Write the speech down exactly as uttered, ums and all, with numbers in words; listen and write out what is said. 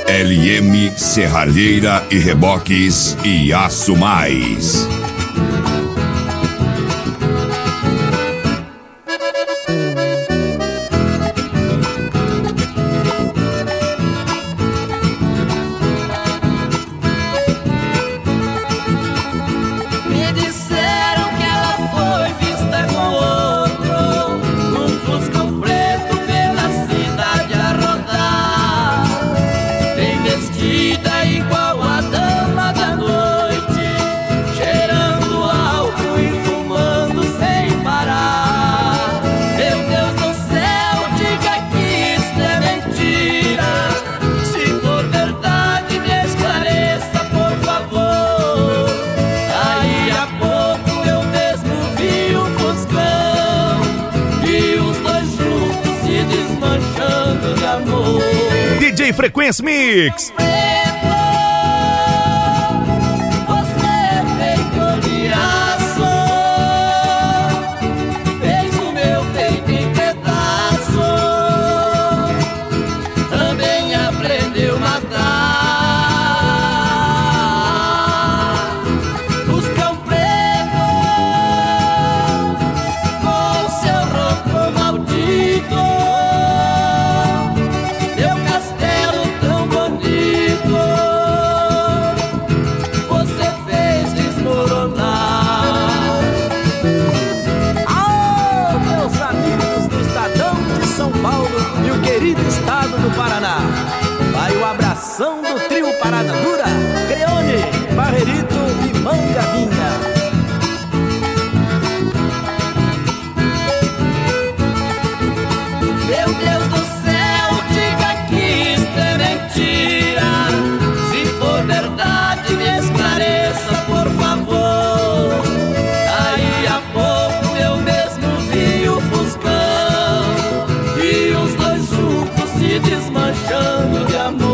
L M Serralheira e Reboques e Aço Mais. Igual a dama da noite, cheirando álcool e fumando sem parar. Meu Deus do céu, diga que isso é mentira. Se for verdade, me esclareça, por favor. Aí a pouco eu mesmo vi o Fuscão e os dois juntos se desmanchando de amor. D J Frequência Mix. Paraná, vai o abração do trio Parada Dura, Creone, Barrerito e Mangavinha. Meu Deus do céu, diga que isto é mentira. Se for verdade, me esclareça, por favor. Aí a pouco eu mesmo vi o Fuscão e os dois juntos se desmanchando de amor.